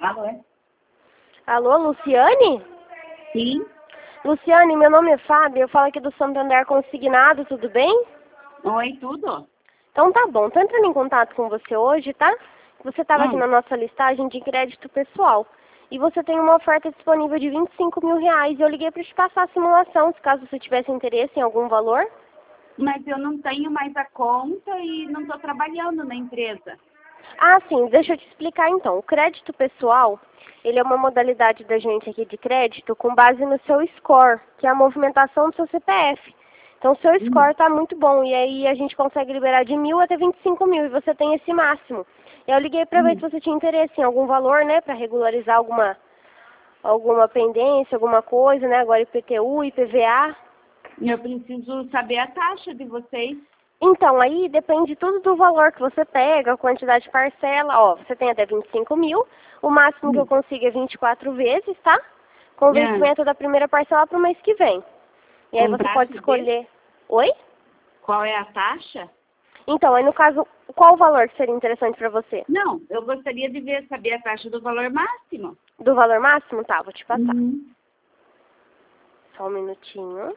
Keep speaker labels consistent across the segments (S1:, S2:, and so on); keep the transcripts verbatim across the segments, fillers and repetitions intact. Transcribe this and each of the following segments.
S1: Alô? é?
S2: Alô, Luciane?
S1: Sim.
S2: Luciane, meu nome é Fábio, eu falo aqui do Santander Consignado, tudo bem?
S1: Oi, tudo?
S2: Então tá bom, tô entrando em contato com você hoje, tá? Você estava aqui
S1: Hum.
S2: na nossa listagem de crédito pessoal. E você tem uma oferta disponível de vinte e cinco mil reais. Eu liguei para te passar a simulação, se caso você tivesse interesse em algum valor.
S1: Mas eu não tenho mais a conta e não estou trabalhando na empresa.
S2: Ah, sim, deixa eu te explicar então. O crédito pessoal, ele é uma modalidade da gente aqui de crédito com base no seu score, que é a movimentação do seu C P F. Então, o seu
S1: Hum.
S2: score está muito bom e aí a gente consegue liberar de mil até vinte e cinco mil e você tem esse máximo. Eu liguei para ver
S1: Hum.
S2: se você tinha interesse em algum valor, né, para regularizar alguma, alguma pendência, alguma coisa, né, agora I P T U, I P V A.
S1: Eu preciso saber a taxa de vocês.
S2: Então, aí depende tudo do valor que você pega, a quantidade de parcela. Ó, você tem até vinte e cinco mil, o máximo que eu
S1: Hum.
S2: consigo é vinte e quatro vezes, tá? Com o
S1: Ah,
S2: vencimento da primeira parcela para o mês que vem. E aí
S1: com
S2: você pode
S1: taxa de?
S2: escolher... Oi?
S1: Qual é a taxa?
S2: Então, aí no caso, qual o valor que seria interessante para você?
S1: Não, eu gostaria de ver, saber a taxa do valor máximo.
S2: Do valor máximo? Tá, vou te passar.
S1: Uhum.
S2: Só um minutinho.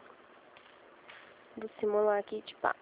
S2: Vou simular aqui e te passo.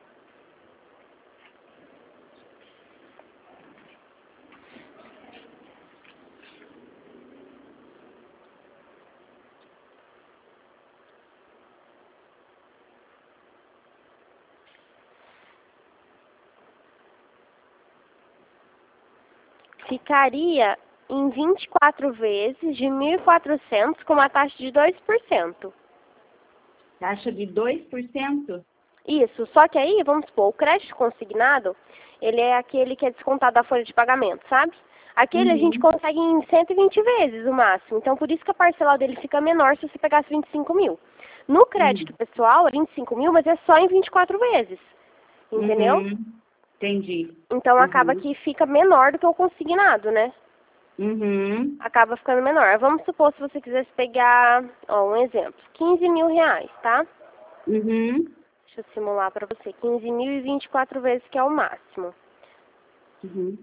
S2: Ficaria em vinte e quatro vezes de mil e quatrocentos com uma taxa de dois por cento.
S1: Taxa de dois por cento?
S2: Isso, só que aí, vamos supor, o crédito consignado, ele é aquele que é descontado da folha de pagamento, sabe? Aquele a gente
S1: Uhum.
S2: consegue em cento e vinte vezes o máximo, então por isso que a parcela dele fica menor se você pegasse vinte e cinco mil. No crédito
S1: Uhum.
S2: pessoal é vinte e cinco mil, mas é só em vinte e quatro vezes, entendeu?
S1: Uhum. Entendi.
S2: Então acaba
S1: Uhum.
S2: que fica menor do que o consignado, né?
S1: Uhum.
S2: Acaba ficando menor. Vamos supor se você quisesse pegar, ó, um exemplo, quinze mil reais, tá?
S1: Uhum.
S2: Deixa eu simular para você, quinze mil e vinte e quatro vezes, que é o máximo.
S1: Uhum.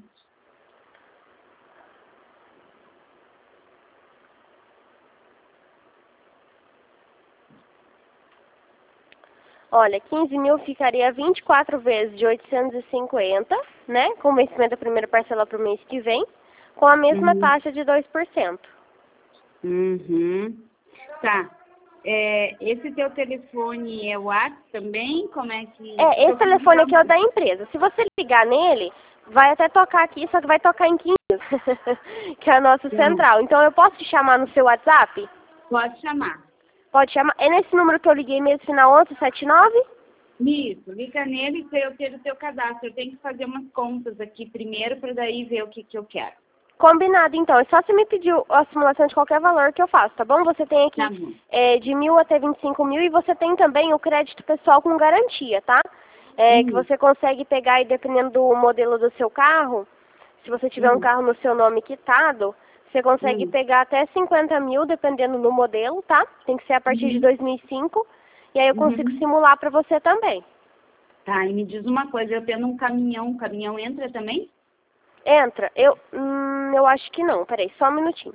S2: Olha, quinze mil ficaria vinte e quatro vezes de oitocentos e cinquenta, né? Com o vencimento da primeira parcela para o mês que vem, com a mesma
S1: Uhum.
S2: taxa de dois por cento.
S1: Uhum. Tá. É, esse teu telefone é o WhatsApp também? Como é que...
S2: É,
S1: Porque
S2: esse
S1: eu queria
S2: telefone
S1: ligar
S2: aqui é o
S1: um...
S2: da empresa. Se você ligar nele, vai até tocar aqui, só que vai tocar em quinze, que é a nossa
S1: Não,
S2: central. Então eu posso te chamar no seu WhatsApp?
S1: pode chamar.
S2: Pode chamar. É nesse número que eu liguei mesmo, final onze setenta e nove?
S1: Isso, liga nele para eu ter o teu cadastro. Eu tenho que fazer umas contas aqui primeiro para daí ver o que, que eu quero.
S2: Combinado, então. É só você me pedir a simulação de qualquer valor que eu faço, tá bom? Você tem
S1: Tá
S2: aqui
S1: bom.
S2: é, de mil até vinte e cinco mil e você tem também o crédito pessoal com garantia, tá? É, que
S1: Uhum.
S2: você consegue pegar e dependendo do modelo do seu carro, se você tiver um
S1: Uhum.
S2: carro no seu nome quitado, você consegue
S1: Uhum.
S2: pegar até cinquenta mil, dependendo do modelo, tá? Tem que ser a partir de
S1: Uhum.
S2: dois mil e cinco. E aí eu consigo
S1: Uhum.
S2: simular pra você também.
S1: Tá, e me diz uma coisa, eu tendo um caminhão, o caminhão entra também?
S2: Entra. Eu, hum, eu acho que não. Peraí, só um minutinho.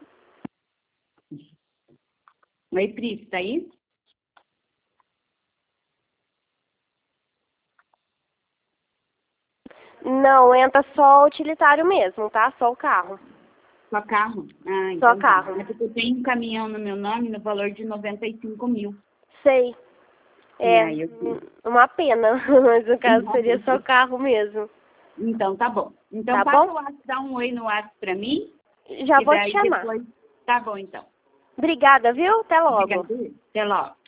S1: Oi, Pri, tá aí?
S2: Não, entra só o utilitário mesmo, tá? Só o carro.
S1: Só carro? Ah,
S2: Só
S1: então tá.
S2: carro.
S1: É porque eu tenho um caminhão no meu nome no valor de noventa e cinco mil.
S2: Sei.
S1: E
S2: É,
S1: aí eu
S2: hum, uma pena, mas no caso seria só
S1: fiz.
S2: carro mesmo.
S1: Então tá bom. Então
S2: Tá
S1: passa
S2: bom?
S1: o WhatsApp, dá um oi no WhatsApp pra mim,
S2: Já
S1: que
S2: vou te
S1: daí
S2: chamar.
S1: depois... Tá bom, então.
S2: Obrigada, viu? Até logo.
S1: Obrigada. Até logo.